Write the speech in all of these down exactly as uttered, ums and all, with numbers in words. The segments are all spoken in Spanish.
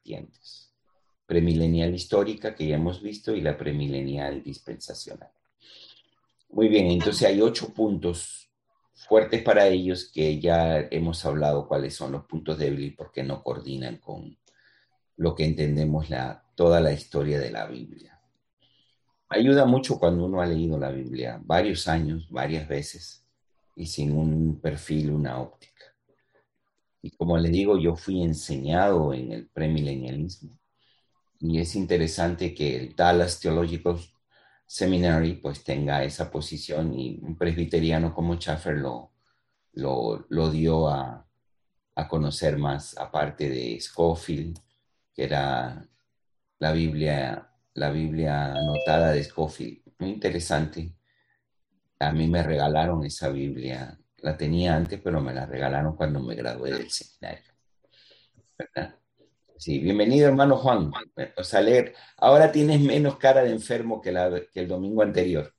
vertientes. Premilenial histórica, que ya hemos visto, y la premilenial dispensacional. Muy bien, entonces hay ocho puntos fuertes para ellos que ya hemos hablado cuáles son los puntos débiles y por qué no coordinan con lo que entendemos la, toda la historia de la Biblia. Ayuda mucho cuando uno ha leído la Biblia varios años, varias veces, y sin un perfil, una óptica. Y como le digo, yo fui enseñado en el premilenialismo. Y es interesante que el Dallas Theological Seminary pues tenga esa posición y un presbiteriano como Schaffer lo, lo, lo dio a, a conocer más, aparte de Scofield, que era la Biblia, la Biblia anotada de Scofield. Muy interesante. A mí me regalaron esa Biblia. La tenía antes, pero me la regalaron cuando me gradué del seminario, ¿verdad? Sí, bienvenido, hermano Juan. O sea, leer. Ahora tienes menos cara de enfermo que, la, que el domingo anterior.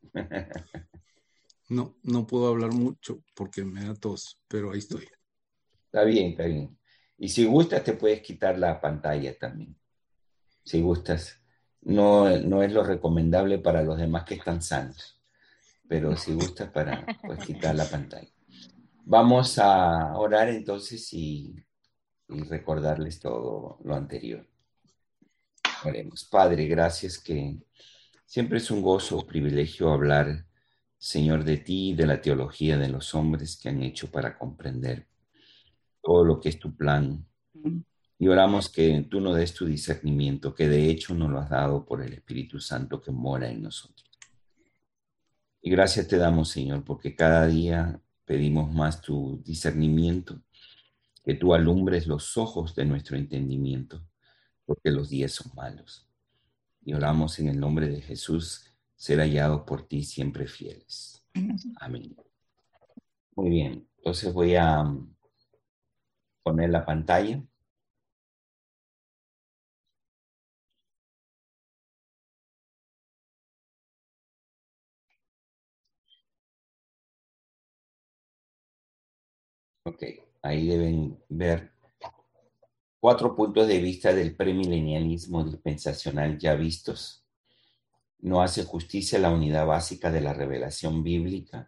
No, no puedo hablar mucho porque me da tos, pero ahí estoy. Está bien, está bien. Y si gustas, te puedes quitar la pantalla también. Si gustas. No, no es lo recomendable para los demás que están sanos, pero si gustas, para, pues quitar la pantalla. Vamos a orar entonces y, y recordarles todo lo anterior. Oremos. Padre, gracias que siempre es un gozo o privilegio hablar, Señor, de ti y de la teología de los hombres que han hecho para comprender todo lo que es tu plan. Y oramos que tú nos des tu discernimiento, que de hecho nos lo has dado por el Espíritu Santo que mora en nosotros. Y gracias te damos, Señor, porque cada día pedimos más tu discernimiento, que tú alumbres los ojos de nuestro entendimiento, porque los días son malos. Y oramos en el nombre de Jesús, ser hallados por ti siempre fieles. Amén. Muy bien, entonces voy a um, poner la pantalla. Ok, ahí deben ver cuatro puntos de vista del premilenialismo dispensacional ya vistos. No hace justicia a la unidad básica de la revelación bíblica.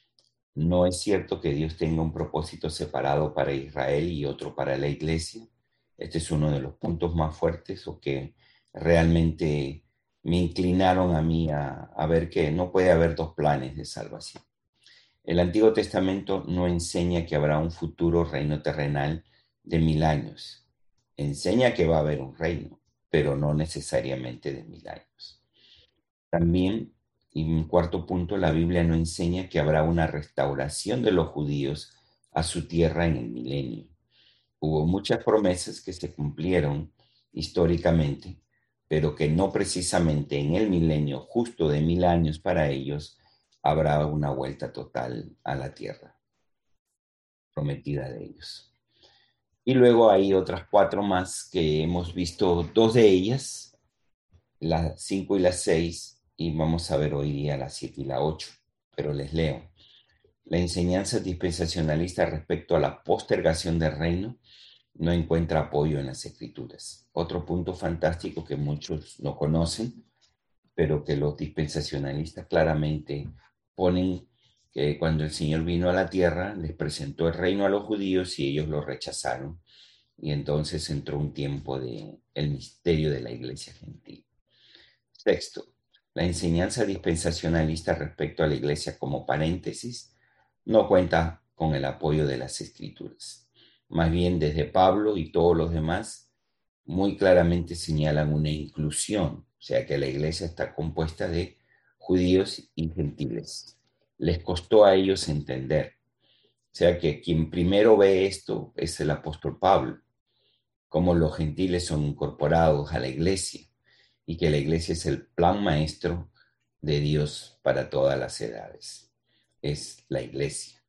No es cierto que Dios tenga un propósito separado para Israel y otro para la iglesia. Este es uno de los puntos más fuertes o que realmente me inclinaron a mí a, a ver que no puede haber dos planes de salvación. El Antiguo Testamento no enseña que habrá un futuro reino terrenal de mil años. Enseña que va a haber un reino, pero no necesariamente de mil años. También, y un cuarto punto, la Biblia no enseña que habrá una restauración de los judíos a su tierra en el milenio. Hubo muchas promesas que se cumplieron históricamente, pero que no precisamente en el milenio, justo de mil años para ellos, habrá una vuelta total a la tierra prometida de ellos. Y luego hay otras cuatro más que hemos visto, dos de ellas, las cinco y las seis, y vamos a ver hoy día las siete y la ocho, pero les leo. La enseñanza dispensacionalista respecto a la postergación del reino no encuentra apoyo en las escrituras. Otro punto fantástico que muchos no conocen, pero que los dispensacionalistas claramente ponen que cuando el Señor vino a la tierra, les presentó el reino a los judíos y ellos lo rechazaron. Y entonces entró un tiempo de el misterio de la iglesia gentil. Sexto, la enseñanza dispensacionalista respecto a la iglesia como paréntesis no cuenta con el apoyo de las escrituras. Más bien, desde Pablo y todos los demás, muy claramente señalan una inclusión, o sea que la iglesia está compuesta de judíos y gentiles. Les costó a ellos entender. O sea que quien primero ve esto es el apóstol Pablo, cómo los gentiles son incorporados a la iglesia y que la iglesia es el plan maestro de Dios para todas las edades. Es la iglesia.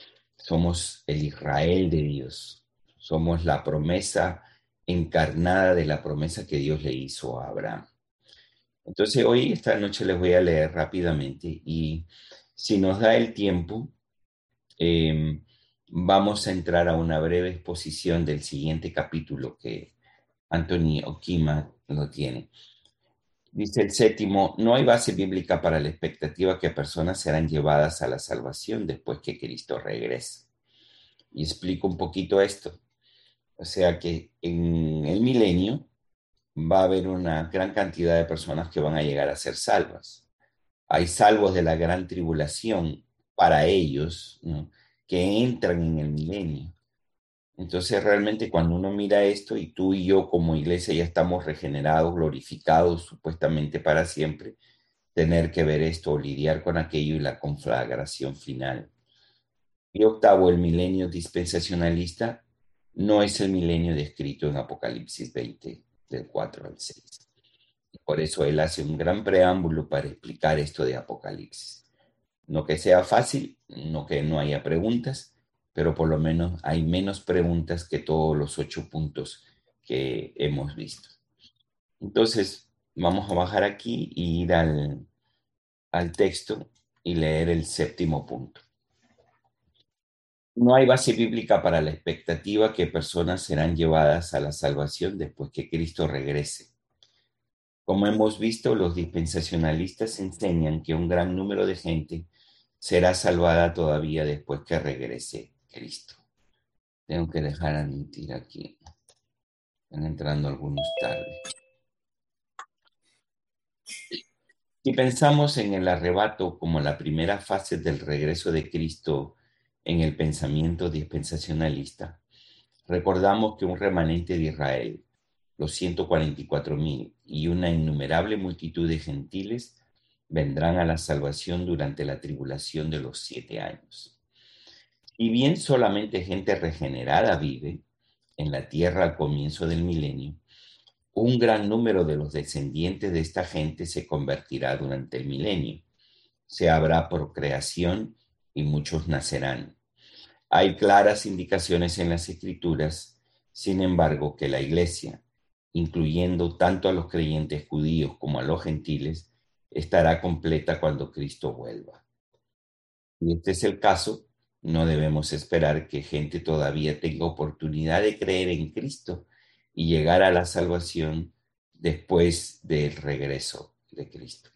Somos el Israel de Dios. Somos la promesa encarnada de la promesa que Dios le hizo a Abraham. Entonces hoy, esta noche les voy a leer rápidamente y si nos da el tiempo, eh, vamos a entrar a una breve exposición del siguiente capítulo que Anthony Okima lo tiene. Dice el séptimo, no hay base bíblica para la expectativa que personas serán llevadas a la salvación después que Cristo regrese. Y explico un poquito esto. O sea que en el milenio va a haber una gran cantidad de personas que van a llegar a ser salvas. Hay salvos de la gran tribulación para ellos, ¿no?, que entran en el milenio. Entonces realmente cuando uno mira esto y tú y yo como iglesia ya estamos regenerados, glorificados supuestamente para siempre, tener que ver esto o lidiar con aquello y la conflagración final. Y octavo, el milenio dispensacionalista no es el milenio descrito en Apocalipsis veinte, del cuatro al seis. Y por eso él hace un gran preámbulo para explicar esto de Apocalipsis. No que sea fácil, no que no haya preguntas, pero por lo menos hay menos preguntas que todos los ocho puntos que hemos visto. Entonces, vamos a bajar aquí y ir al, al texto y leer el séptimo punto. No hay base bíblica para la expectativa que personas serán llevadas a la salvación después que Cristo regrese. Como hemos visto, los dispensacionalistas enseñan que un gran número de gente será salvada todavía después que regrese Cristo. Tengo que dejar admitir aquí. Están entrando algunos tarde. Si pensamos en el arrebato como la primera fase del regreso de Cristo en el pensamiento dispensacionalista, recordamos que un remanente de Israel, los ciento cuarenta y cuatro mil y una innumerable multitud de gentiles vendrán a la salvación durante la tribulación de los siete años. Y bien solamente gente regenerada vive en la tierra al comienzo del milenio, un gran número de los descendientes de esta gente se convertirá durante el milenio. Se habrá procreación y muchos nacerán. Hay claras indicaciones en las Escrituras, sin embargo, que la Iglesia, incluyendo tanto a los creyentes judíos como a los gentiles, estará completa cuando Cristo vuelva. Y este es el caso, no debemos esperar que gente todavía tenga oportunidad de creer en Cristo y llegar a la salvación después del regreso de Cristo.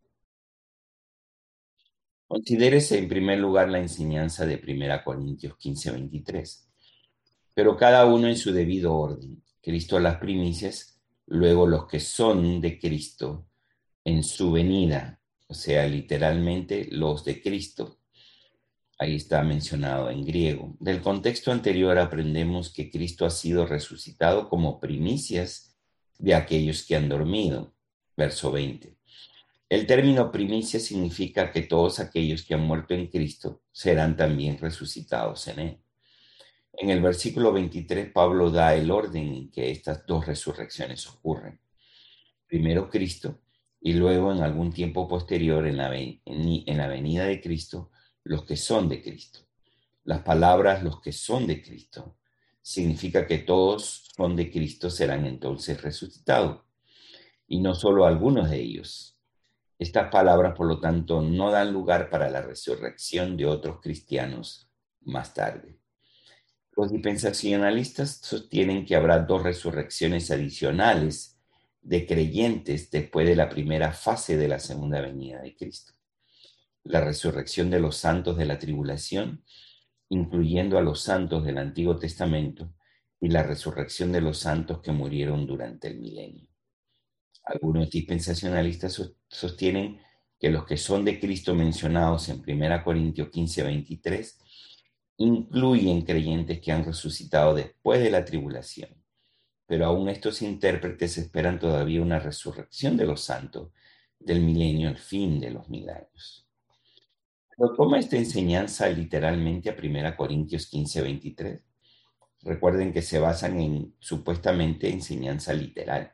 Considérese en primer lugar la enseñanza de primera Corintios quince, veintitrés. Pero cada uno en su debido orden. Cristo las primicias, luego los que son de Cristo en su venida, o sea, literalmente los de Cristo. Ahí está mencionado en griego. Del contexto anterior aprendemos que Cristo ha sido resucitado como primicias de aquellos que han dormido. Verso veinte. El término primicia significa que todos aquellos que han muerto en Cristo serán también resucitados en Él. En el versículo veintitrés, Pablo da el orden en que estas dos resurrecciones ocurren. Primero Cristo y luego en algún tiempo posterior en la, en, en la venida de Cristo, los que son de Cristo. Las palabras los que son de Cristo significa que todos son de Cristo serán entonces resucitados y no solo algunos de ellos. Estas palabras, por lo tanto, no dan lugar para la resurrección de otros cristianos más tarde. Los dispensacionalistas sostienen que habrá dos resurrecciones adicionales de creyentes después de la primera fase de la segunda venida de Cristo. La resurrección de los santos de la tribulación, incluyendo a los santos del Antiguo Testamento, y la resurrección de los santos que murieron durante el milenio. Algunos dispensacionalistas sostienen que los que son de Cristo mencionados en primera Corintios quince, veintitrés incluyen creyentes que han resucitado después de la tribulación, pero aún estos intérpretes esperan todavía una resurrección de los santos del milenio, el fin de los mil años. Pero toma esta enseñanza literalmente a primera Corintios quince, veintitrés. Recuerden que se basan en supuestamente enseñanza literal.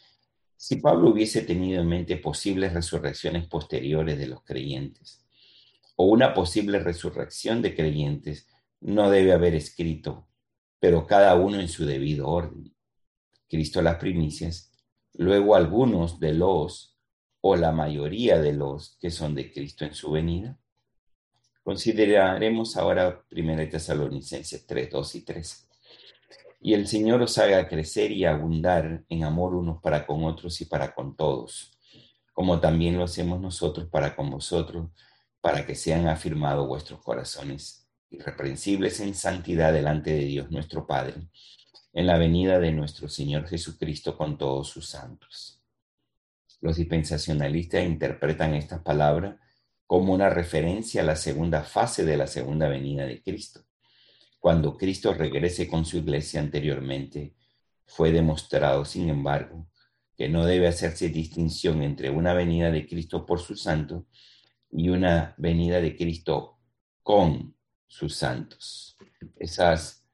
Si Pablo hubiese tenido en mente posibles resurrecciones posteriores de los creyentes o una posible resurrección de creyentes, no debe haber escrito, pero cada uno en su debido orden. Cristo las primicias, luego algunos de los o la mayoría de los que son de Cristo en su venida. Consideraremos ahora primera Tesalonicenses tres, dos y tres. Y el Señor os haga crecer y abundar en amor unos para con otros y para con todos, como también lo hacemos nosotros para con vosotros, para que sean afirmados vuestros corazones, irreprensibles en santidad delante de Dios nuestro Padre, en la venida de nuestro Señor Jesucristo con todos sus santos. Los dispensacionalistas interpretan estas palabras como una referencia a la segunda fase de la segunda venida de Cristo. Cuando Cristo regrese con su iglesia anteriormente, fue demostrado, sin embargo, que no debe hacerse distinción entre una venida de Cristo por sus santos y una venida de Cristo con sus santos. Esas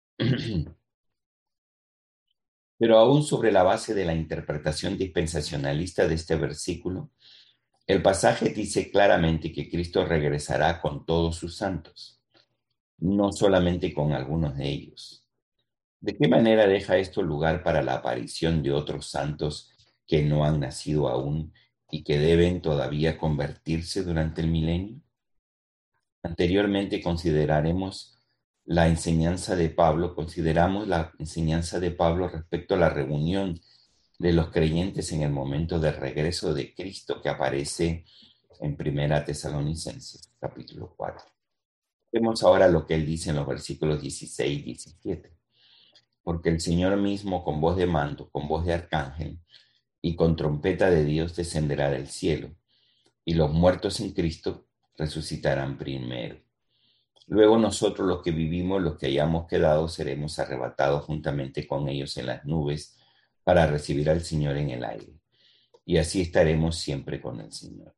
Pero aún sobre la base de la interpretación dispensacionalista de este versículo, el pasaje dice claramente que Cristo regresará con todos sus santos, no solamente con algunos de ellos. ¿De qué manera deja esto lugar para la aparición de otros santos que no han nacido aún y que deben todavía convertirse durante el milenio? Anteriormente consideraremos la enseñanza de Pablo, consideramos la enseñanza de Pablo respecto a la reunión de los creyentes en el momento del regreso de Cristo que aparece en Primera Tesalonicenses, capítulo cuatro. Vemos ahora lo que él dice en los versículos dieciséis y diecisiete. Porque el Señor mismo con voz de mando, con voz de arcángel y con trompeta de Dios descenderá del cielo, y los muertos en Cristo resucitarán primero. Luego nosotros los que vivimos, los que hayamos quedado, seremos arrebatados juntamente con ellos en las nubes para recibir al Señor en el aire. Y así estaremos siempre con el Señor.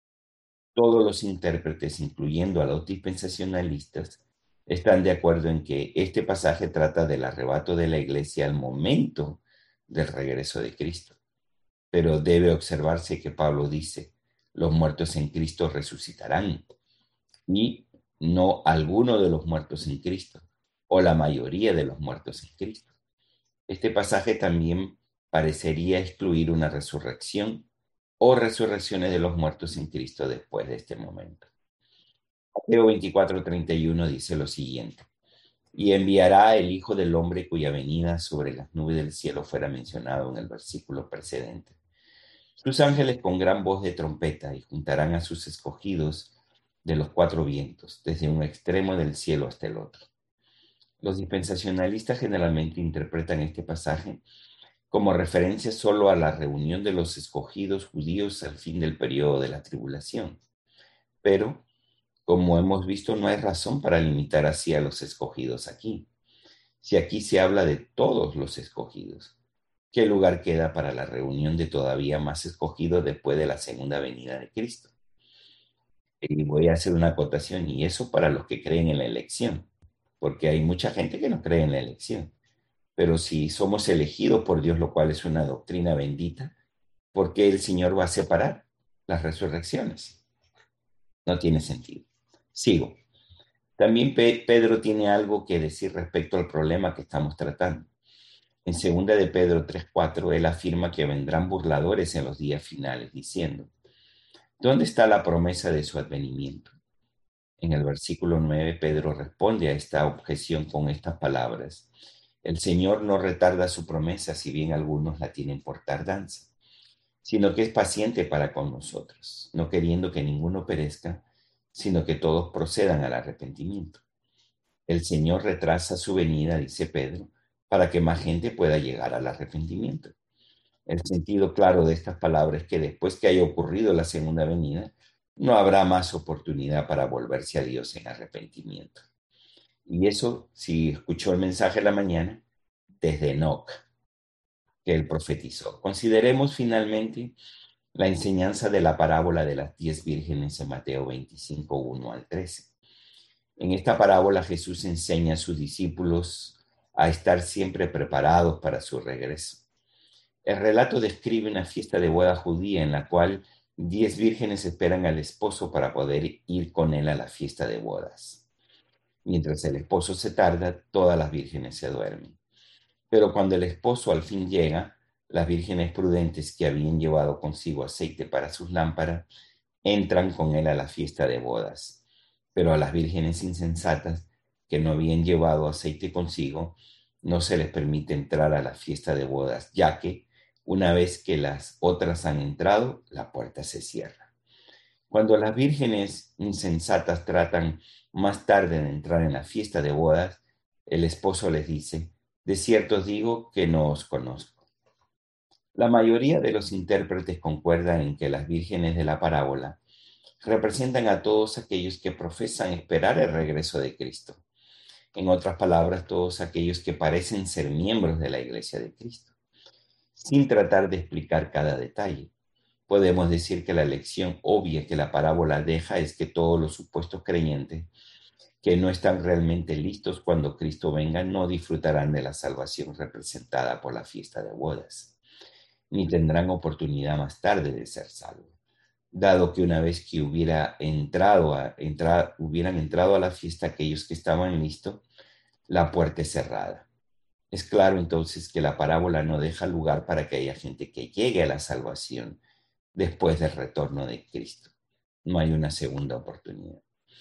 Todos los intérpretes, incluyendo a los dispensacionalistas, están de acuerdo en que este pasaje trata del arrebato de la iglesia al momento del regreso de Cristo. Pero debe observarse que Pablo dice, los muertos en Cristo resucitarán, y no alguno de los muertos en Cristo, o la mayoría de los muertos en Cristo. Este pasaje también parecería excluir una resurrección o resurrecciones de los muertos en Cristo después de este momento. Mateo veinticuatro treinta y uno dice lo siguiente: y enviará el Hijo del Hombre cuya venida sobre las nubes del cielo fuera mencionado en el versículo precedente. Sus ángeles con gran voz de trompeta y juntarán a sus escogidos de los cuatro vientos, desde un extremo del cielo hasta el otro. Los dispensacionalistas generalmente interpretan este pasaje como referencia solo a la reunión de los escogidos judíos al fin del periodo de la tribulación. Pero, como hemos visto, no hay razón para limitar así a los escogidos aquí. Si aquí se habla de todos los escogidos, ¿qué lugar queda para la reunión de todavía más escogidos después de la segunda venida de Cristo? Y voy a hacer una acotación, y eso para los que creen en la elección, porque hay mucha gente que no cree en la elección. Pero si somos elegidos por Dios, lo cual es una doctrina bendita, ¿por qué el Señor va a separar las resurrecciones? No tiene sentido. Sigo. También Pe- Pedro tiene algo que decir respecto al problema que estamos tratando. En segunda de Pedro tres cuatro, él afirma que vendrán burladores en los días finales, diciendo, ¿dónde está la promesa de su advenimiento? En el versículo nueve, Pedro responde a esta objeción con estas palabras: el Señor no retarda su promesa, si bien algunos la tienen por tardanza, sino que es paciente para con nosotros, no queriendo que ninguno perezca, sino que todos procedan al arrepentimiento. El Señor retrasa su venida, dice Pedro, para que más gente pueda llegar al arrepentimiento. El sentido claro de estas palabras es que después que haya ocurrido la segunda venida, no habrá más oportunidad para volverse a Dios en arrepentimiento. Y eso, si escuchó el mensaje de la mañana, desde Enoc, que él profetizó. Consideremos finalmente la enseñanza de la parábola de las diez vírgenes en Mateo veinticinco, uno al trece. En esta parábola Jesús enseña a sus discípulos a estar siempre preparados para su regreso. El relato describe una fiesta de boda judía en la cual diez vírgenes esperan al esposo para poder ir con él a la fiesta de bodas. Mientras el esposo se tarda, todas las vírgenes se duermen. Pero cuando el esposo al fin llega, las vírgenes prudentes que habían llevado consigo aceite para sus lámparas entran con él a la fiesta de bodas. Pero a las vírgenes insensatas que no habían llevado aceite consigo, no se les permite entrar a la fiesta de bodas, ya que una vez que las otras han entrado, la puerta se cierra. Cuando las vírgenes insensatas tratan más tarde de entrar en la fiesta de bodas, el esposo les dice: de cierto os digo que no os conozco. La mayoría de los intérpretes concuerdan en que las vírgenes de la parábola representan a todos aquellos que profesan esperar el regreso de Cristo. En otras palabras, todos aquellos que parecen ser miembros de la Iglesia de Cristo. Sin tratar de explicar cada detalle, podemos decir que la lección obvia que la parábola deja es que todos los supuestos creyentes que no están realmente listos cuando Cristo venga no disfrutarán de la salvación representada por la fiesta de bodas, ni tendrán oportunidad más tarde de ser salvos, dado que una vez que hubiera entrado a, entra, hubieran entrado a la fiesta aquellos que estaban listos, la puerta es cerrada. Es claro entonces que la parábola no deja lugar para que haya gente que llegue a la salvación después del retorno de Cristo. No hay una segunda oportunidad.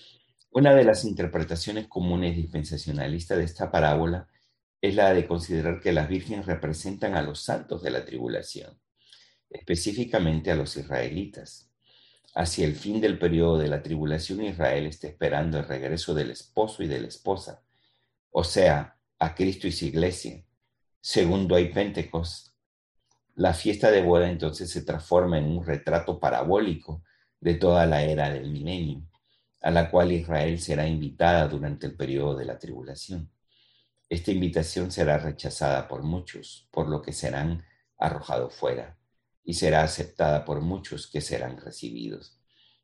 Una de las interpretaciones comunes dispensacionalistas de esta parábola es la de considerar que las vírgenes representan a los santos de la tribulación, específicamente a los israelitas. Hacia el fin del periodo de la tribulación, Israel está esperando el regreso del esposo y de la esposa, o sea, a Cristo y su iglesia. Segundo hay Pentecostés. La fiesta de boda entonces se transforma en un retrato parabólico de toda la era del milenio, a la cual Israel será invitada durante el periodo de la tribulación. Esta invitación será rechazada por muchos, por lo que serán arrojados fuera, y será aceptada por muchos, que serán recibidos.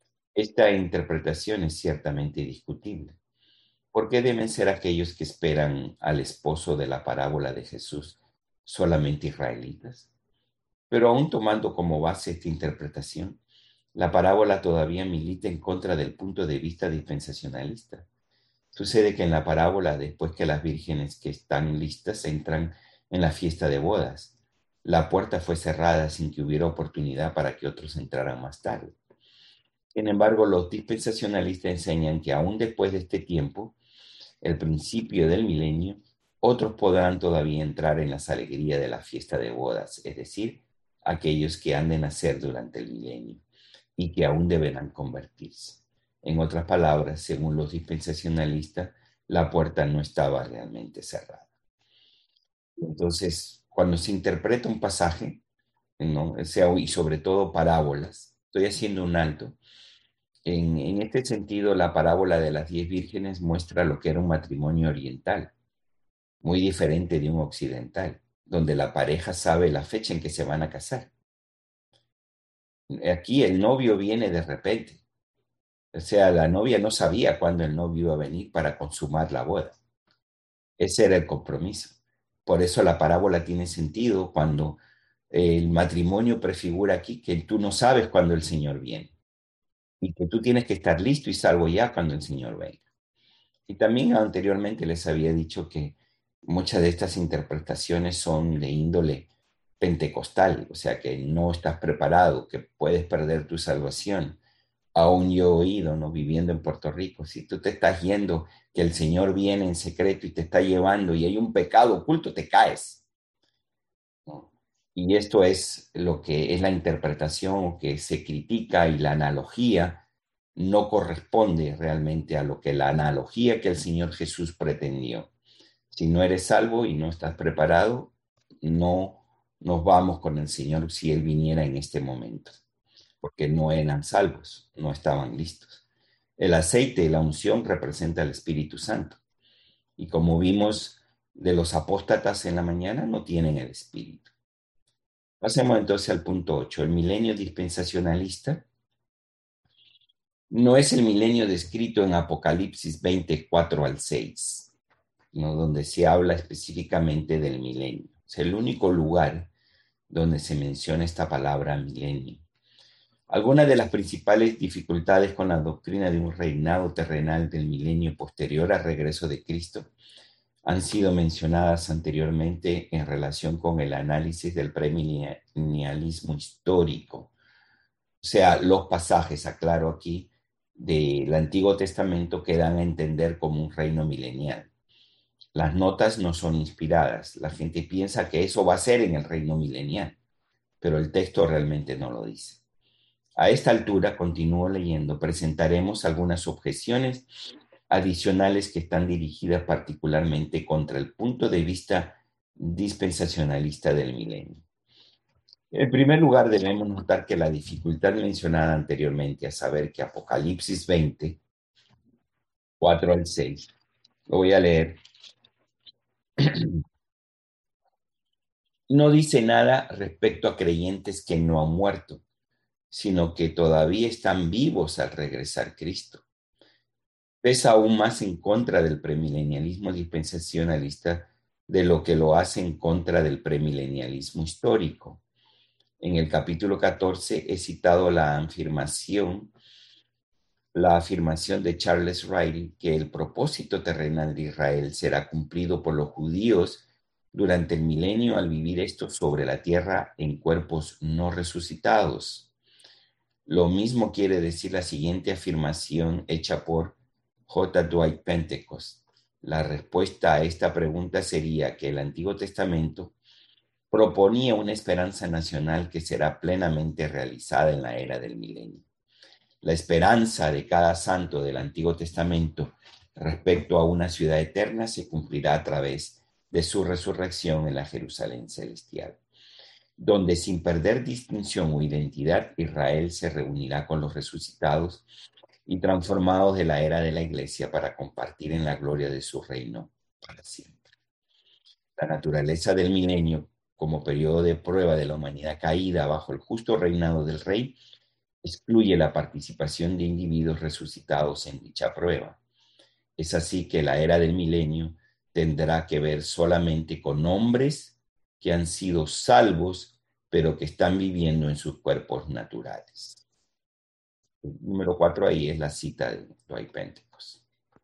Esta interpretación es ciertamente discutible. ¿Por qué deben ser aquellos que esperan al esposo de la parábola de Jesús solamente israelitas? Pero aún tomando como base esta interpretación, la parábola todavía milita en contra del punto de vista dispensacionalista. Sucede que en la parábola, después que las vírgenes que están listas entran en la fiesta de bodas, la puerta fue cerrada sin que hubiera oportunidad para que otros entraran más tarde. Sin embargo, los dispensacionalistas enseñan que aún después de este tiempo, el principio del milenio, otros podrán todavía entrar en las alegrías de la fiesta de bodas, es decir, aquellos que han de nacer durante el milenio y que aún deberán convertirse. En otras palabras, según los dispensacionalistas, la puerta no estaba realmente cerrada. Entonces, cuando se interpreta un pasaje, ¿no? O sea, y sobre todo parábolas, estoy haciendo un alto. En, en este sentido, la parábola de las diez vírgenes muestra lo que era un matrimonio oriental, muy diferente de un occidental, donde la pareja sabe la fecha en que se van a casar. Aquí el novio viene de repente. O sea, la novia no sabía cuándo el novio iba a venir para consumar la boda. Ese era el compromiso. Por eso la parábola tiene sentido cuando el matrimonio prefigura aquí que tú no sabes cuándo el Señor viene y que tú tienes que estar listo y salvo ya cuando el Señor venga. Y también anteriormente les había dicho que muchas de estas interpretaciones son de índole pentecostal, o sea que no estás preparado, que puedes perder tu salvación. Aún yo he oído, ¿no? Viviendo en Puerto Rico, si tú te estás yendo, que el Señor viene en secreto y te está llevando y hay un pecado oculto, te caes, ¿no? Y esto es lo que es la interpretación que se critica, y la analogía no corresponde realmente a lo que la analogía que el Señor Jesús pretendió. Si no eres salvo y no estás preparado, no nos vamos con el Señor si Él viniera en este momento, porque no eran salvos, no estaban listos. El aceite y la unción representa el Espíritu Santo. Y como vimos de los apóstatas en la mañana, no tienen el Espíritu. Pasemos entonces al punto ocho. El milenio dispensacionalista no es el milenio descrito en Apocalipsis veinticuatro al seis, ¿no? Donde se habla específicamente del milenio. Es el único lugar donde se menciona esta palabra milenio. Algunas de las principales dificultades con la doctrina de un reinado terrenal del milenio posterior al regreso de Cristo han sido mencionadas anteriormente en relación con el análisis del premilenialismo histórico. O sea, los pasajes, aclaro aquí, del Antiguo Testamento que dan a entender como un reino milenial. Las notas no son inspiradas. La gente piensa que eso va a ser en el reino milenial, pero el texto realmente no lo dice. A esta altura, continúo leyendo, presentaremos algunas objeciones adicionales que están dirigidas particularmente contra el punto de vista dispensacionalista del milenio. En primer lugar, debemos notar que la dificultad mencionada anteriormente, a saber que Apocalipsis veinte, cuatro al seis, lo voy a leer, no dice nada respecto a creyentes que no han muerto, sino que todavía están vivos al regresar Cristo. Pesa aún más en contra del premilenialismo dispensacionalista de lo que lo hace en contra del premilenialismo histórico. En el capítulo catorce he citado la afirmación, la afirmación de Charles Riley que el propósito terrenal de Israel será cumplido por los judíos durante el milenio al vivir estos sobre la tierra en cuerpos no resucitados. Lo mismo quiere decir la siguiente afirmación hecha por J. Dwight Pentecost. La respuesta a esta pregunta sería que el Antiguo Testamento proponía una esperanza nacional que será plenamente realizada en la era del milenio. La esperanza de cada santo del Antiguo Testamento respecto a una ciudad eterna se cumplirá a través de su resurrección en la Jerusalén celestial, donde sin perder distinción o identidad, Israel se reunirá con los resucitados y transformados de la era de la Iglesia para compartir en la gloria de su reino para siempre. La naturaleza del milenio, como periodo de prueba de la humanidad caída bajo el justo reinado del Rey, excluye la participación de individuos resucitados en dicha prueba. Es así que la era del milenio tendrá que ver solamente con hombres que han sido salvos, pero que están viviendo en sus cuerpos naturales. El número cuatro ahí es la cita de Dwight Pentecost.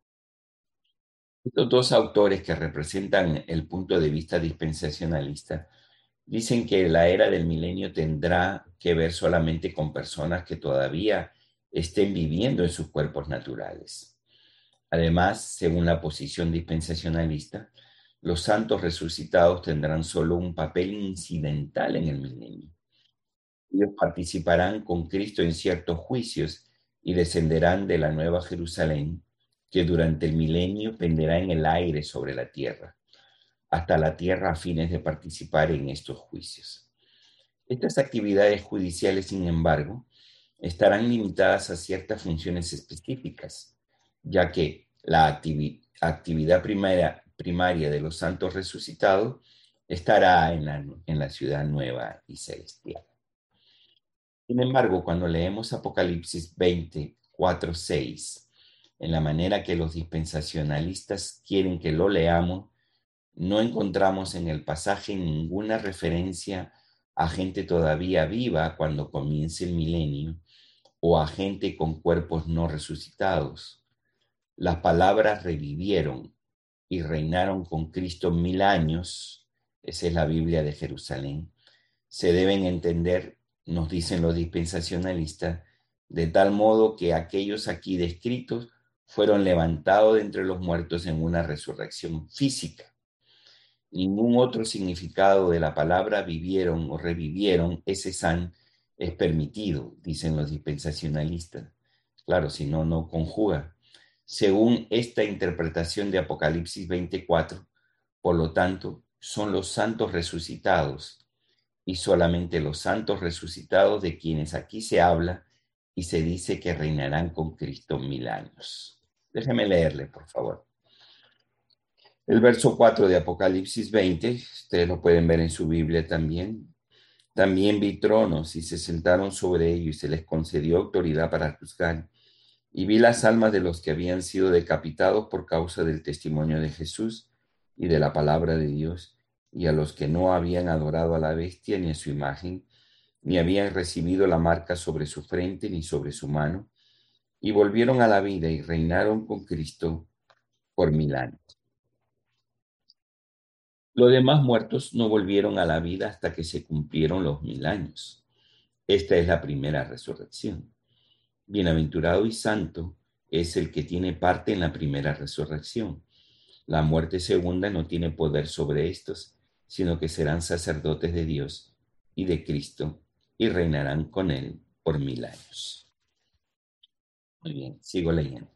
Estos dos autores que representan el punto de vista dispensacionalista dicen que la era del milenio tendrá que ver solamente con personas que todavía estén viviendo en sus cuerpos naturales. Además, según la posición dispensacionalista, los santos resucitados tendrán solo un papel incidental en el milenio. Ellos participarán con Cristo en ciertos juicios y descenderán de la Nueva Jerusalén, que durante el milenio penderá en el aire sobre la tierra, hasta la tierra a fines de participar en estos juicios. Estas actividades judiciales, sin embargo, estarán limitadas a ciertas funciones específicas, ya que la activi- actividad primaria, primaria de los santos resucitados estará en la, en la ciudad nueva y celestial. Sin embargo, cuando leemos Apocalipsis veinte, cuatro, seis, en la manera que los dispensacionalistas quieren que lo leamos, no encontramos en el pasaje ninguna referencia a gente todavía viva cuando comience el milenio o a gente con cuerpos no resucitados. Las palabras revivieron y reinaron con Cristo mil años, esa es la Biblia de Jerusalén, se deben entender, nos dicen los dispensacionalistas, de tal modo que aquellos aquí descritos fueron levantados de entre los muertos en una resurrección física. Ningún otro significado de la palabra vivieron o revivieron, ese san es permitido, dicen los dispensacionalistas. Claro, si no, no conjuga. Según esta interpretación de Apocalipsis veinticuatro, por lo tanto, son los santos resucitados y solamente los santos resucitados de quienes aquí se habla y se dice que reinarán con Cristo mil años. Déjeme leerle, por favor. El verso cuatro de Apocalipsis veinte, ustedes lo pueden ver en su Biblia también. También vi tronos y se sentaron sobre ellos y se les concedió autoridad para juzgar. Y vi las almas de los que habían sido decapitados por causa del testimonio de Jesús y de la palabra de Dios, y a los que no habían adorado a la bestia ni a su imagen, ni habían recibido la marca sobre su frente ni sobre su mano, y volvieron a la vida y reinaron con Cristo por mil años. Los demás muertos no volvieron a la vida hasta que se cumplieron los mil años. Esta es la primera resurrección. Bienaventurado y santo es el que tiene parte en la primera resurrección. La muerte segunda no tiene poder sobre estos, sino que serán sacerdotes de Dios y de Cristo y reinarán con él por mil años. Muy bien, sigo leyendo.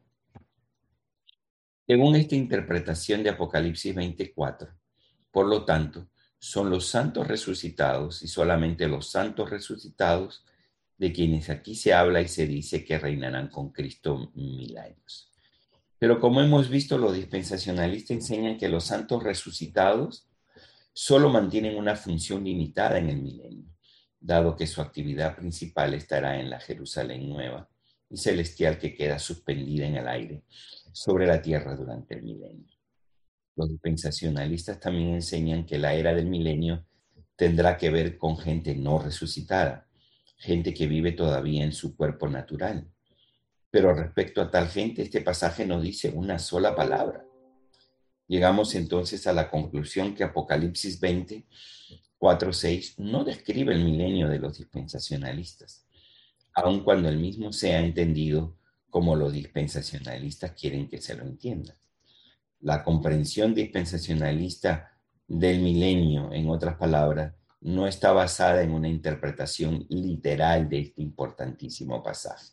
Según esta interpretación de Apocalipsis veinticuatro, por lo tanto, son los santos resucitados y solamente los santos resucitados de quienes aquí se habla y se dice que reinarán con Cristo mil años. Pero como hemos visto, los dispensacionalistas enseñan que los santos resucitados solo mantienen una función limitada en el milenio, dado que su actividad principal estará en la Jerusalén nueva y celestial que queda suspendida en el aire sobre la tierra durante el milenio. Los dispensacionalistas también enseñan que la era del milenio tendrá que ver con gente no resucitada, gente que vive todavía en su cuerpo natural. Pero respecto a tal gente, este pasaje no dice una sola palabra. Llegamos entonces a la conclusión que Apocalipsis veinte, cuatro, seis no describe el milenio de los dispensacionalistas, aun cuando el mismo sea entendido como los dispensacionalistas quieren que se lo entienda. La comprensión dispensacionalista del milenio, en otras palabras, no está basada en una interpretación literal de este importantísimo pasaje.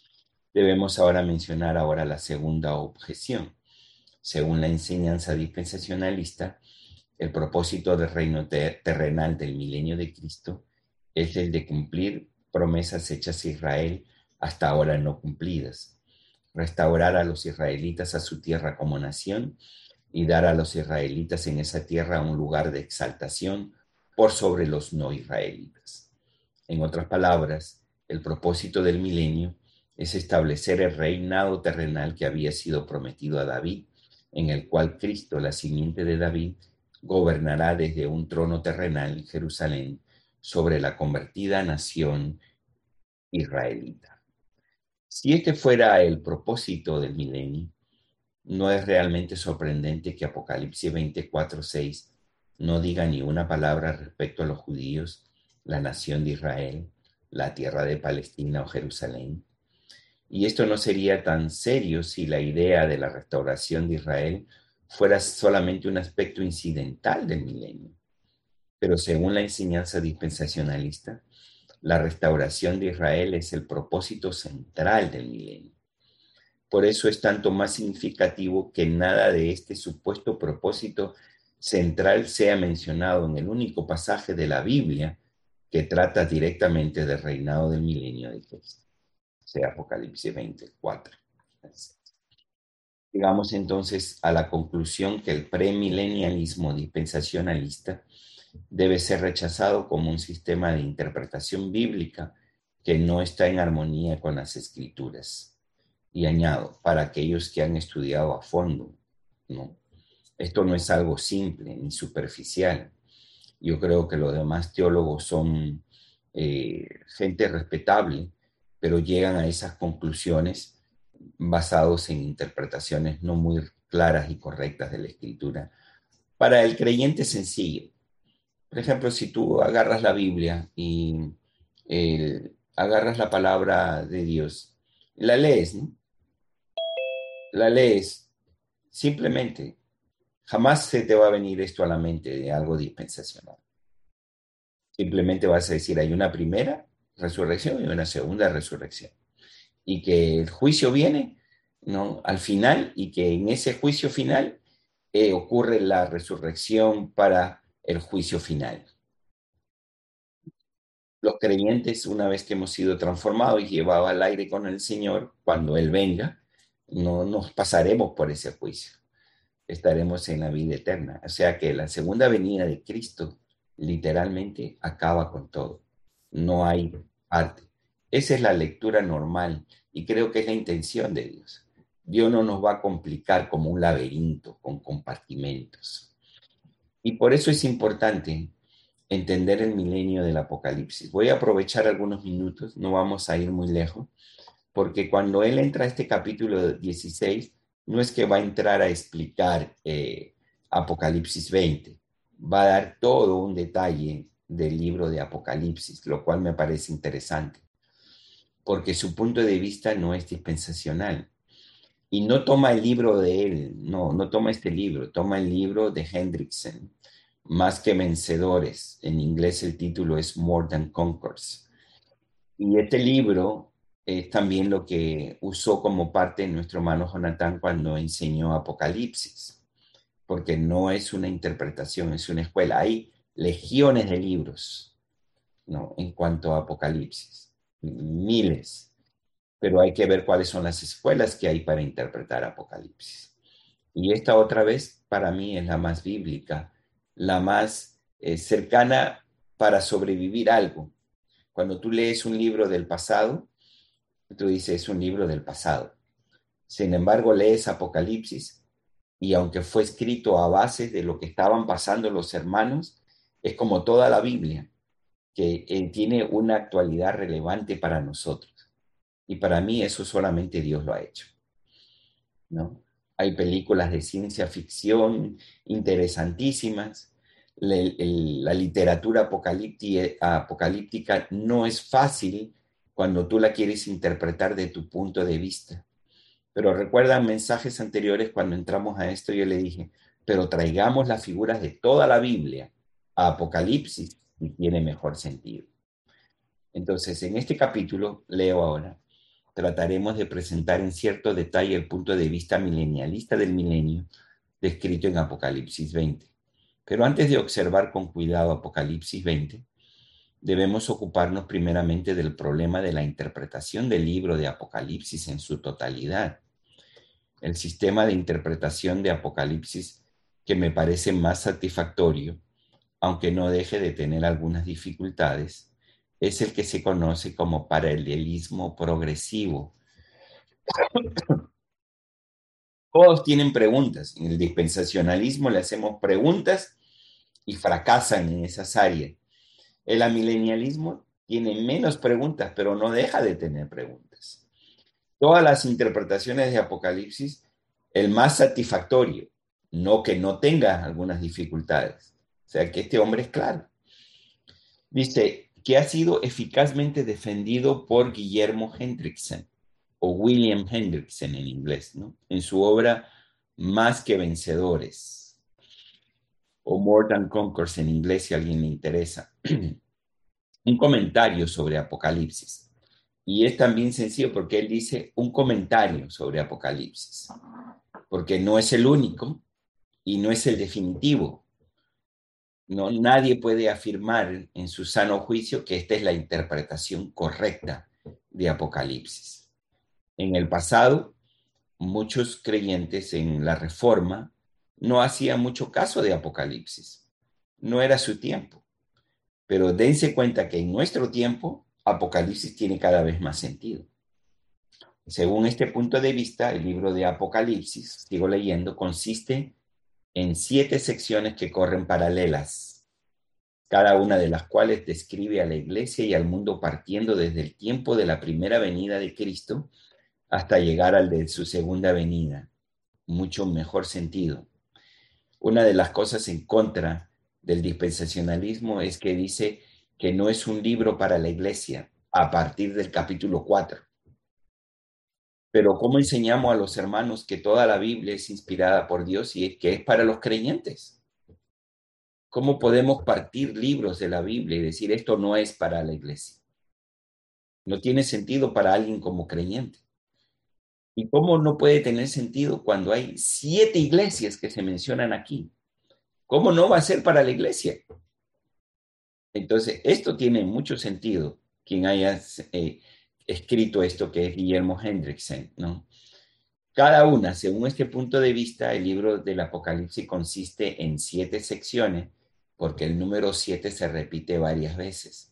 Debemos ahora mencionar ahora la segunda objeción. Según la enseñanza dispensacionalista, el propósito del reino ter- terrenal del milenio de Cristo es el de cumplir promesas hechas a Israel hasta ahora no cumplidas, restaurar a los israelitas a su tierra como nación y dar a los israelitas en esa tierra un lugar de exaltación por sobre los no israelitas. En otras palabras, el propósito del milenio es establecer el reinado terrenal que había sido prometido a David, en el cual Cristo, la simiente de David, gobernará desde un trono terrenal en Jerusalén sobre la convertida nación israelita. Si este fuera el propósito del milenio, no es realmente sorprendente que Apocalipsis veinticuatro, seis no diga ni una palabra respecto a los judíos, la nación de Israel, la tierra de Palestina o Jerusalén. Y esto no sería tan serio si la idea de la restauración de Israel fuera solamente un aspecto incidental del milenio. Pero según la enseñanza dispensacionalista, la restauración de Israel es el propósito central del milenio. Por eso es tanto más significativo que nada de este supuesto propósito central sea mencionado en el único pasaje de la Biblia que trata directamente del reinado del milenio de Cristo, sea Apocalipsis veinticuatro. Llegamos entonces a la conclusión que el premilenialismo dispensacionalista debe ser rechazado como un sistema de interpretación bíblica que no está en armonía con las Escrituras. Y añado, para aquellos que han estudiado a fondo, ¿no? Esto no es algo simple ni superficial. Yo creo que los demás teólogos son eh, gente respetable, pero llegan a esas conclusiones basados en interpretaciones no muy claras y correctas de la Escritura. Para el creyente sencillo, por ejemplo, si tú agarras la Biblia y eh, agarras la palabra de Dios, la lees, ¿no? La lees, simplemente, jamás se te va a venir esto a la mente de algo dispensacional. Simplemente vas a decir, hay una primera resurrección y una segunda resurrección. Y que el juicio viene, ¿no?, al final, y que en ese juicio final eh, ocurre la resurrección para el juicio final. Los creyentes, una vez que hemos sido transformados y llevados al aire con el Señor, cuando Él venga, no nos pasaremos por ese juicio. Estaremos en la vida eterna. O sea que la segunda venida de Cristo literalmente acaba con todo. No hay parte. Esa es la lectura normal y creo que es la intención de Dios. Dios no nos va a complicar como un laberinto con compartimentos. Y por eso es importante entender el milenio del Apocalipsis. Voy a aprovechar algunos minutos, no vamos a ir muy lejos, porque cuando él entra a este capítulo dieciséis, no es que va a entrar a explicar eh, Apocalipsis veinte, va a dar todo un detalle del libro de Apocalipsis, lo cual me parece interesante, porque su punto de vista no es dispensacional. y no toma el libro de él, no, no toma este libro, toma el libro de Hendrickson, Más que Vencedores. En inglés el título es More Than Conquerors. Y este libro es también lo que usó como parte de nuestro hermano Jonathan cuando enseñó Apocalipsis, porque no es una interpretación, es una escuela. Hay legiones de libros, ¿no? En cuanto a Apocalipsis, miles, pero hay que ver cuáles son las escuelas que hay para interpretar Apocalipsis. Y esta otra vez para mí es la más bíblica, la más eh, cercana para sobrevivir algo. Cuando tú lees un libro del pasado, tú dices es un libro del pasado. Sin embargo, lees Apocalipsis y aunque fue escrito a base de lo que estaban pasando los hermanos, es como toda la Biblia, que eh, tiene una actualidad relevante para nosotros. Y para mí eso solamente Dios lo ha hecho, ¿no? Hay películas de ciencia ficción interesantísimas. La, el, la literatura apocalíptica, apocalíptica no es fácil cuando tú la quieres interpretar de tu punto de vista. Pero recuerdan mensajes anteriores cuando entramos a esto, yo le dije, pero traigamos las figuras de toda la Biblia a Apocalipsis y tiene mejor sentido. Entonces, en este capítulo, leo ahora, trataremos de presentar en cierto detalle el punto de vista milenialista del milenio descrito en Apocalipsis veinte. Pero antes de observar con cuidado Apocalipsis veinte, debemos ocuparnos primeramente del problema de la interpretación del libro de Apocalipsis en su totalidad. El sistema de interpretación de Apocalipsis que me parece más satisfactorio, aunque no deje de tener algunas dificultades, es el que se conoce como paralelismo progresivo. Todos tienen preguntas. En el dispensacionalismo le hacemos preguntas y fracasan en esas áreas. El amilenialismo tiene menos preguntas, pero no deja de tener preguntas. Todas las interpretaciones de Apocalipsis, el más satisfactorio, no que no tenga algunas dificultades. O sea, que este hombre es claro. Dice que ha sido eficazmente defendido por Guillermo Hendrickson, o William Hendrickson en inglés, ¿no? En su obra Más que Vencedores, o More Than Conquerors en inglés, si a alguien le interesa. Un comentario sobre Apocalipsis. Y es también sencillo porque él dice un comentario sobre Apocalipsis, porque no es el único y no es el definitivo. No, nadie puede afirmar en su sano juicio que esta es la interpretación correcta de Apocalipsis. En el pasado, muchos creyentes en la Reforma no hacían mucho caso de Apocalipsis. No era su tiempo. Pero dense cuenta que en nuestro tiempo, Apocalipsis tiene cada vez más sentido. Según este punto de vista, el libro de Apocalipsis, sigo leyendo, consiste en siete secciones que corren paralelas, cada una de las cuales describe a la iglesia y al mundo partiendo desde el tiempo de la primera venida de Cristo hasta llegar al de su segunda venida. Mucho mejor sentido. Una de las cosas en contra del dispensacionalismo es que dice que no es un libro para la iglesia a partir del capítulo cuatro. Pero ¿cómo enseñamos a los hermanos que toda la Biblia es inspirada por Dios y que es para los creyentes? ¿Cómo podemos partir libros de la Biblia y decir esto no es para la iglesia? No tiene sentido para alguien como creyente. ¿Y cómo no puede tener sentido cuando hay siete iglesias que se mencionan aquí? ¿Cómo no va a ser para la iglesia? Entonces, esto tiene mucho sentido, quien haya eh, escrito esto, que es Guillermo Hendrickson, ¿no? Cada una, según este punto de vista, el libro del Apocalipsis consiste en siete secciones, porque el número siete se repite varias veces.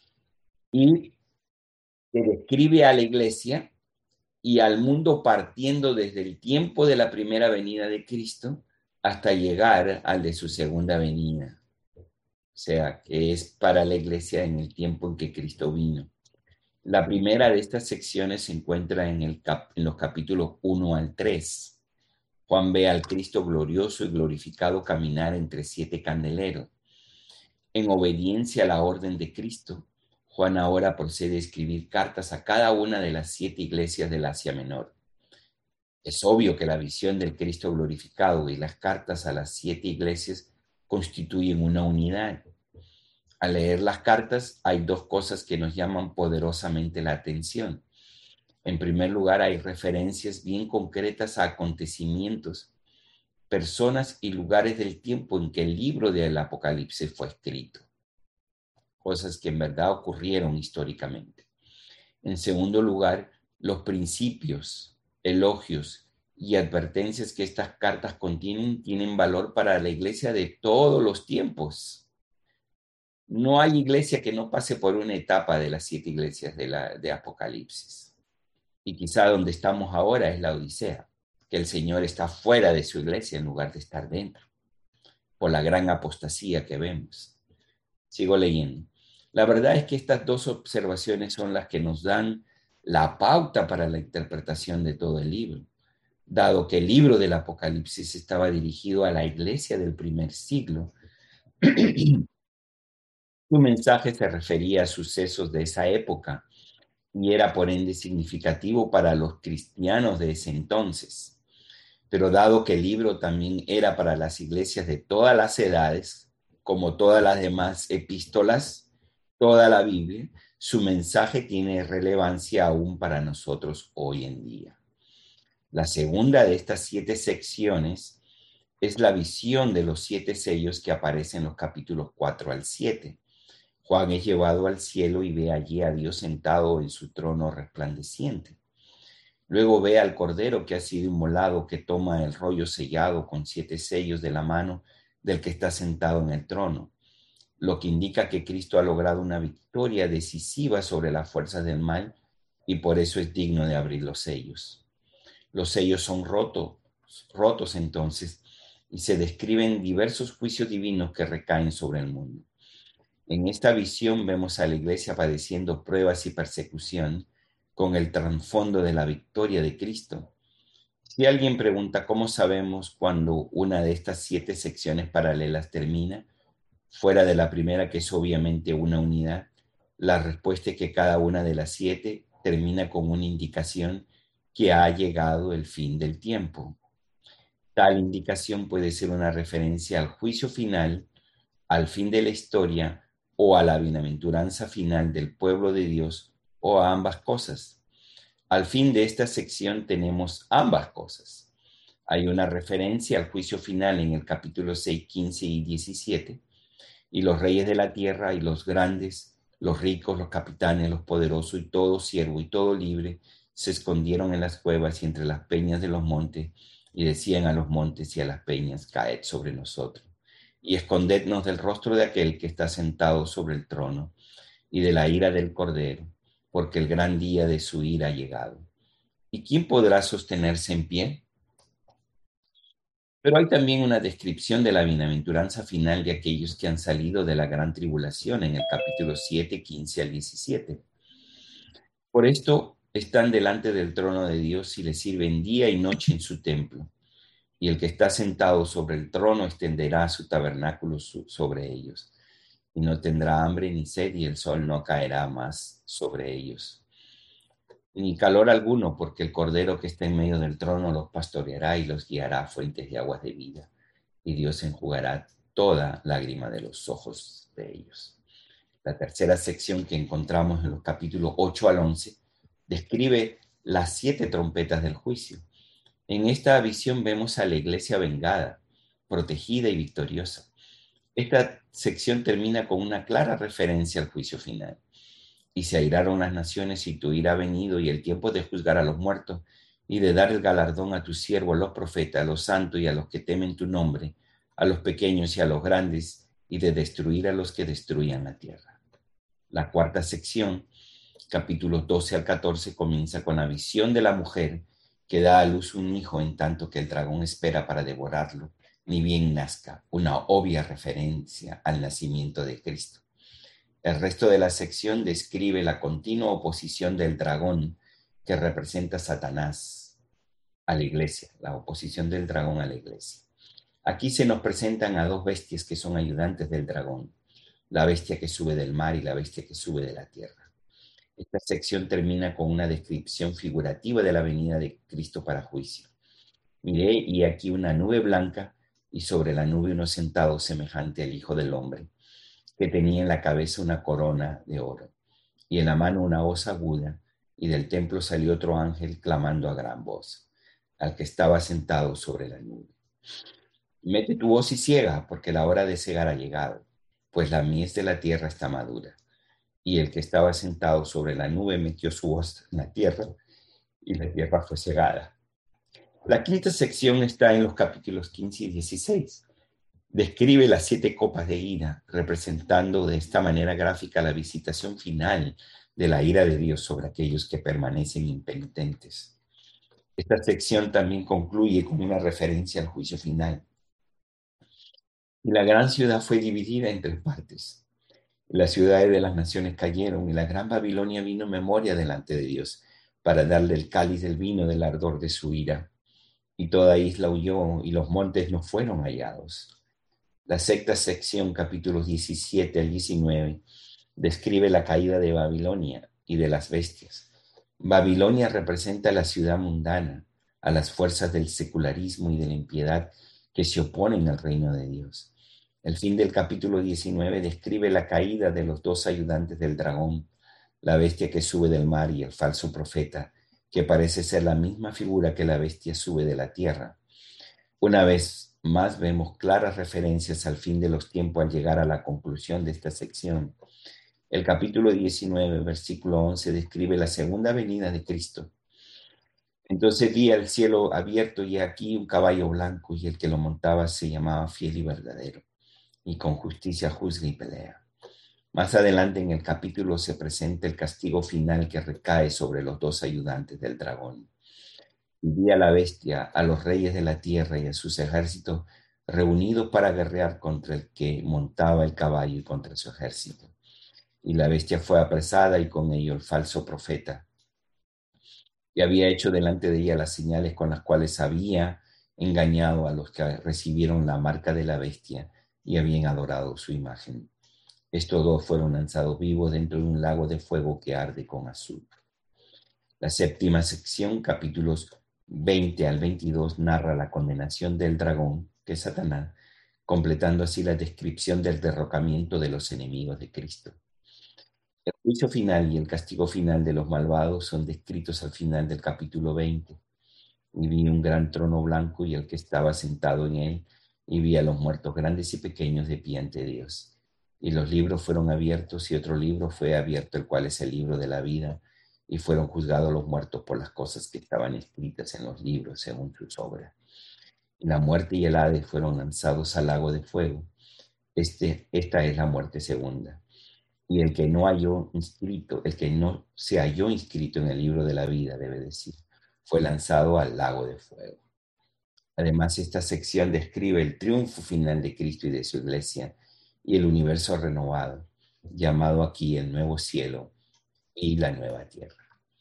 Y se describe a la iglesia y al mundo partiendo desde el tiempo de la primera venida de Cristo hasta llegar al de su segunda venida. O sea, que es para la iglesia en el tiempo en que Cristo vino. La primera de estas secciones se encuentra en, el cap en los capítulos uno al tres. Juan ve al Cristo glorioso y glorificado caminar entre siete candeleros. En obediencia a la orden de Cristo, Juan ahora procede a escribir cartas a cada una de las siete iglesias del Asia Menor. Es obvio que la visión del Cristo glorificado y las cartas a las siete iglesias constituyen una unidad. Al leer las cartas hay dos cosas que nos llaman poderosamente la atención. En primer lugar, hay referencias bien concretas a acontecimientos, personas y lugares del tiempo en que el libro del Apocalipsis fue escrito. Cosas que en verdad ocurrieron históricamente. En segundo lugar, los principios, elogios y advertencias que estas cartas contienen tienen valor para la iglesia de todos los tiempos. No hay iglesia que no pase por una etapa de las siete iglesias de, la, de Apocalipsis. Y quizá donde estamos ahora es la Odisea, que el Señor está fuera de su iglesia en lugar de estar dentro, por la gran apostasía que vemos. Sigo leyendo. La verdad es que estas dos observaciones son las que nos dan la pauta para la interpretación de todo el libro, dado que el libro del Apocalipsis estaba dirigido a la iglesia del primer siglo. Su mensaje se refería a sucesos de esa época y era por ende significativo para los cristianos de ese entonces. Pero dado que el libro también era para las iglesias de todas las edades, como todas las demás epístolas, toda la Biblia, su mensaje tiene relevancia aún para nosotros hoy en día. La segunda de estas siete secciones es la visión de los siete sellos que aparecen en los capítulos cuatro al siete. Juan es llevado al cielo y ve allí a Dios sentado en su trono resplandeciente. Luego ve al Cordero que ha sido inmolado, que toma el rollo sellado con siete sellos de la mano del que está sentado en el trono, lo que indica que Cristo ha logrado una victoria decisiva sobre las fuerzas del mal y por eso es digno de abrir los sellos. Los sellos son rotos, rotos entonces y se describen diversos juicios divinos que recaen sobre el mundo. En esta visión vemos a la iglesia padeciendo pruebas y persecución con el trasfondo de la victoria de Cristo. Si alguien pregunta cómo sabemos cuando una de estas siete secciones paralelas termina, fuera de la primera que es obviamente una unidad, la respuesta es que cada una de las siete termina con una indicación que ha llegado el fin del tiempo. Tal indicación puede ser una referencia al juicio final, al fin de la historia o a la bienaventuranza final del pueblo de Dios o a ambas cosas. Al fin de esta sección tenemos ambas cosas. Hay una referencia al juicio final en el capítulo seis, quince y diecisiete, y los reyes de la tierra y los grandes, los ricos, los capitanes, los poderosos y todo siervo y todo libre se escondieron en las cuevas y entre las peñas de los montes y decían a los montes y a las peñas, caed sobre nosotros y escondednos del rostro de aquel que está sentado sobre el trono y de la ira del Cordero, porque el gran día de su ira ha llegado. ¿Y quién podrá sostenerse en pie? Pero hay también una descripción de la bienaventuranza final de aquellos que han salido de la gran tribulación en el capítulo siete, quince al diecisiete. Por esto están delante del trono de Dios y le sirven día y noche en su templo. Y el que está sentado sobre el trono extenderá su tabernáculo sobre ellos. Y no tendrá hambre ni sed, y el sol no caerá más sobre ellos. Ni calor alguno, porque el Cordero que está en medio del trono los pastoreará y los guiará a fuentes de aguas de vida. Y Dios enjugará toda lágrima de los ojos de ellos. La tercera sección que encontramos en los capítulos ocho al once describe las siete trompetas del juicio. En esta visión vemos a la iglesia vengada, protegida y victoriosa. Esta sección termina con una clara referencia al juicio final. Y se airaron las naciones y tu ira ha venido y el tiempo de juzgar a los muertos y de dar el galardón a tus siervos, los profetas, a los santos y a los que temen tu nombre, a los pequeños y a los grandes, y de destruir a los que destruyan la tierra. La cuarta sección, capítulos doce al catorce, comienza con la visión de la mujer que da a luz un hijo en tanto que el dragón espera para devorarlo, ni bien nazca, una obvia referencia al nacimiento de Cristo. El resto de la sección describe la continua oposición del dragón que representa a Satanás a la iglesia, la oposición del dragón a la iglesia. Aquí se nos presentan a dos bestias que son ayudantes del dragón, la bestia que sube del mar y la bestia que sube de la tierra. Esta sección termina con una descripción figurativa de la venida de Cristo para juicio. Miré y aquí una nube blanca y sobre la nube uno sentado semejante al Hijo del Hombre, que tenía en la cabeza una corona de oro y en la mano una hoz aguda, y del templo salió otro ángel clamando a gran voz al que estaba sentado sobre la nube. Mete tu hoz y ciega, porque la hora de cegar ha llegado, pues la mies de la tierra está madura. Y el que estaba sentado sobre la nube metió su hoz en la tierra, y la tierra fue cegada. La quinta sección está en los capítulos quince y dieciséis. Describe las siete copas de ira, representando de esta manera gráfica la visitación final de la ira de Dios sobre aquellos que permanecen impenitentes. Esta sección también concluye con una referencia al juicio final. Y la gran ciudad fue dividida en tres partes. Las ciudades de las naciones cayeron y la gran Babilonia vino memoria delante de Dios para darle el cáliz del vino del ardor de su ira. Y toda isla huyó y los montes no fueron hallados. La sexta sección, capítulos diecisiete al diecinueve, describe la caída de Babilonia y de las bestias. Babilonia representa a la ciudad mundana, a las fuerzas del secularismo y de la impiedad que se oponen al reino de Dios. El fin del capítulo diecinueve describe la caída de los dos ayudantes del dragón, la bestia que sube del mar y el falso profeta, que parece ser la misma figura que la bestia sube de la tierra. Una vez más vemos claras referencias al fin de los tiempos al llegar a la conclusión de esta sección. El capítulo diecinueve, versículo once, describe la segunda venida de Cristo. Entonces vi el cielo abierto y aquí un caballo blanco, y el que lo montaba se llamaba Fiel y Verdadero, y con justicia juzga y pelea. Más adelante en el capítulo se presenta el castigo final que recae sobre los dos ayudantes del dragón. Y vi a la bestia, a los reyes de la tierra y a sus ejércitos reunidos para guerrear contra el que montaba el caballo y contra su ejército. Y la bestia fue apresada y con ello el falso profeta, y había hecho delante de ella las señales con las cuales había engañado a los que recibieron la marca de la bestia y habían adorado su imagen. Estos dos fueron lanzados vivos dentro de un lago de fuego que arde con azufre. La séptima sección, capítulos veinte al veintidós, narra la condenación del dragón, que es Satanás, completando así la descripción del derrocamiento de los enemigos de Cristo. El juicio final y el castigo final de los malvados son descritos al final del capítulo veinte. Y vi un gran trono blanco y el que estaba sentado en él, y vi a los muertos grandes y pequeños de pie ante Dios. Y los libros fueron abiertos, y otro libro fue abierto, el cual es el libro de la vida, y fueron juzgados los muertos por las cosas que estaban escritas en los libros según sus obras. Y la muerte y el Hades fueron lanzados al lago de fuego. Este, esta es la muerte segunda. Y el que no halló inscrito, el que no se halló inscrito en el libro de la vida, debe decir, fue lanzado al lago de fuego. Además, esta sección describe el triunfo final de Cristo y de su iglesia y el universo renovado, llamado aquí el nuevo cielo y la nueva tierra.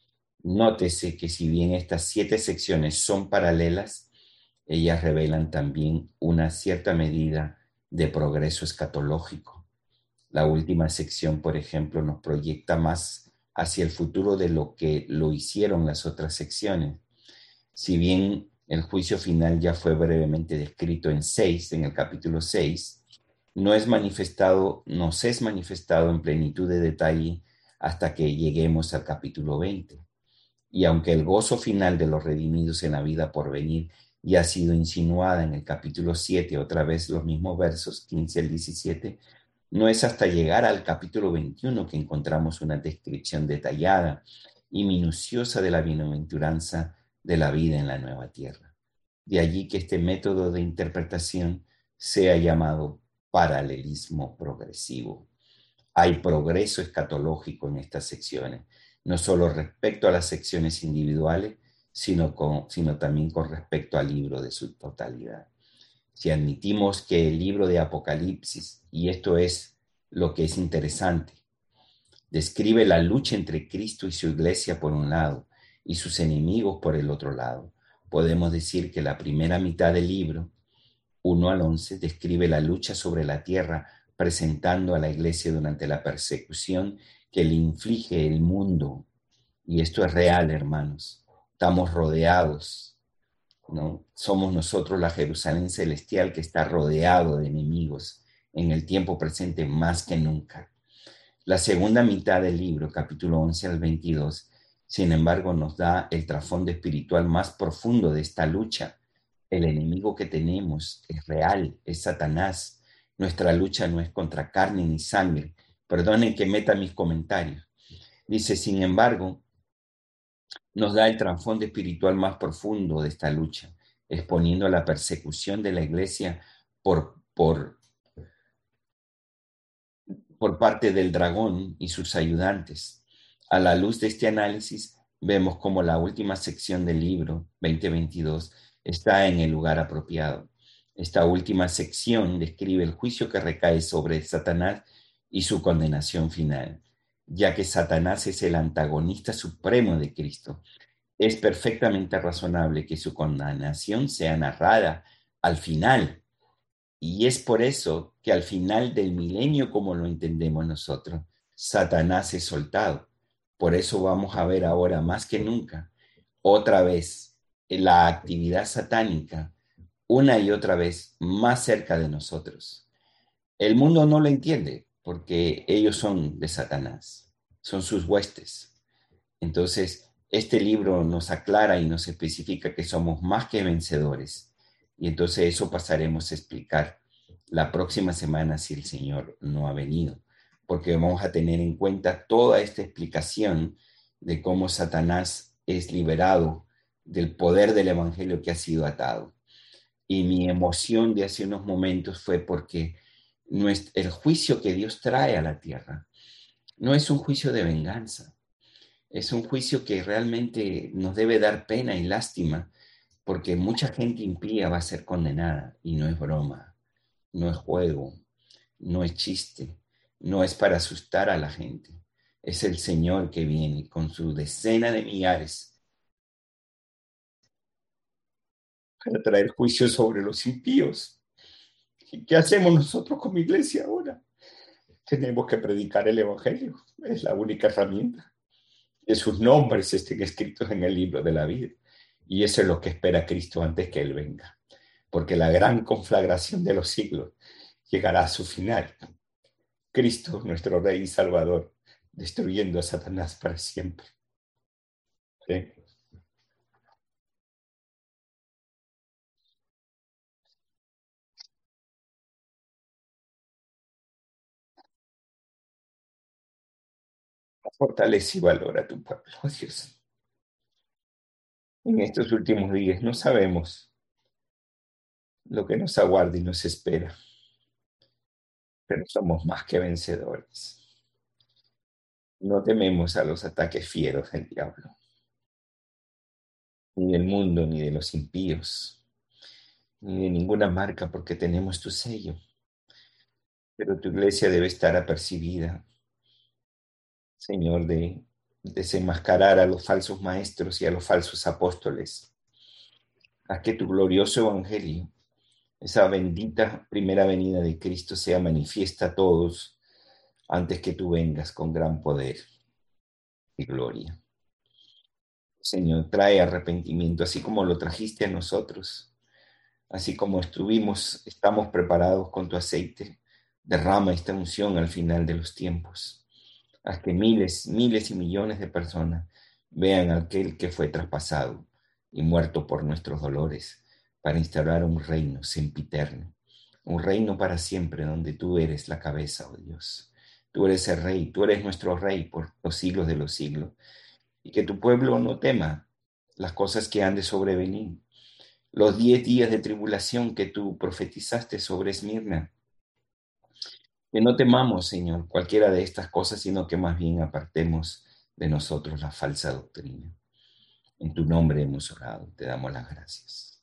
Nótese que si bien estas siete secciones son paralelas, ellas revelan también una cierta medida de progreso escatológico. La última sección, por ejemplo, nos proyecta más hacia el futuro de lo que lo hicieron las otras secciones. Si bien el juicio final ya fue brevemente descrito en seis, en el capítulo seis, no es manifestado, nos es manifestado en plenitud de detalle hasta que lleguemos al capítulo veinte. Y aunque el gozo final de los redimidos en la vida por venir ya ha sido insinuada en el capítulo siete, otra vez los mismos versos quince al diecisiete, no es hasta llegar al capítulo veintiuno que encontramos una descripción detallada y minuciosa de la bienaventuranza de la vida en la nueva tierra. De allí que este método de interpretación sea llamado paralelismo progresivo. Hay progreso escatológico en estas secciones, no solo respecto a las secciones individuales, sino, con, sino también con respecto al libro de su totalidad. Si admitimos que el libro de Apocalipsis, y esto es lo que es interesante, describe la lucha entre Cristo y su iglesia por un lado y sus enemigos por el otro lado, podemos decir que la primera mitad del libro, uno al once, describe la lucha sobre la tierra, presentando a la iglesia durante la persecución que le inflige el mundo. Y esto es real, hermanos. Estamos rodeados ¿no? Somos nosotros la Jerusalén celestial que está rodeado de enemigos en el tiempo presente más que nunca. La segunda mitad del libro, capítulo once al veintidós, sin embargo, nos da el trasfondo espiritual más profundo de esta lucha. El enemigo que tenemos es real, es Satanás. Nuestra lucha no es contra carne ni sangre. Perdonen que meta mis comentarios. Dice, sin embargo, nos da el trasfondo espiritual más profundo de esta lucha, exponiendo la persecución de la iglesia por, por, por parte del dragón y sus ayudantes. A la luz de este análisis, vemos como la última sección del libro, veinte veintidós, está en el lugar apropiado. Esta última sección describe el juicio que recae sobre Satanás y su condenación final, ya que Satanás es el antagonista supremo de Cristo. Es perfectamente razonable que su condenación sea narrada al final. Y es por eso que al final del milenio, como lo entendemos nosotros, Satanás es soltado. Por eso vamos a ver ahora más que nunca, otra vez, la actividad satánica, una y otra vez, más cerca de nosotros. El mundo no lo entiende porque ellos son de Satanás, son sus huestes. Entonces, este libro nos aclara y nos especifica que somos más que vencedores. Y entonces eso pasaremos a explicar la próxima semana si el Señor no ha venido, porque vamos a tener en cuenta toda esta explicación de cómo Satanás es liberado del poder del evangelio que ha sido atado. Y mi emoción de hace unos momentos fue porque el juicio que Dios trae a la tierra no es un juicio de venganza. Es un juicio que realmente nos debe dar pena y lástima, porque mucha gente impía va a ser condenada, y no es broma, no es juego, no es chiste, no es para asustar a la gente. Es el Señor que viene con su decena de millares para traer juicio sobre los impíos. ¿Y qué hacemos nosotros como iglesia ahora? Tenemos que predicar el Evangelio, es la única herramienta. Que sus nombres estén escritos en el libro de la vida. Y eso es lo que espera Cristo antes que Él venga. Porque la gran conflagración de los siglos llegará a su final. Cristo, nuestro Rey y Salvador, destruyendo a Satanás para siempre. ¿Sí? Fortalece y valora a tu pueblo, oh Dios. En estos últimos días no sabemos lo que nos aguarda y nos espera, pero somos más que vencedores. No tememos a los ataques fieros del diablo, ni del mundo, ni de los impíos, ni de ninguna marca, porque tenemos tu sello. Pero tu iglesia debe estar apercibida, Señor, de desenmascarar a los falsos maestros y a los falsos apóstoles. Haz que tu glorioso evangelio, esa bendita primera venida de Cristo, sea manifiesta a todos antes que tú vengas con gran poder y gloria. Señor, trae arrepentimiento, así como lo trajiste a nosotros, así como estuvimos, estamos preparados con tu aceite. Derrama esta unción al final de los tiempos. Haz que miles, miles y millones de personas vean a aquel que fue traspasado y muerto por nuestros dolores para instaurar un reino sempiterno, un reino para siempre donde tú eres la cabeza, oh Dios. Tú eres el rey, tú eres nuestro rey por los siglos de los siglos. Y que tu pueblo no tema las cosas que han de sobrevenir. Los diez días de tribulación que tú profetizaste sobre Esmirna. Que no temamos, Señor, cualquiera de estas cosas, sino que más bien apartemos de nosotros la falsa doctrina. En tu nombre hemos orado, te damos las gracias.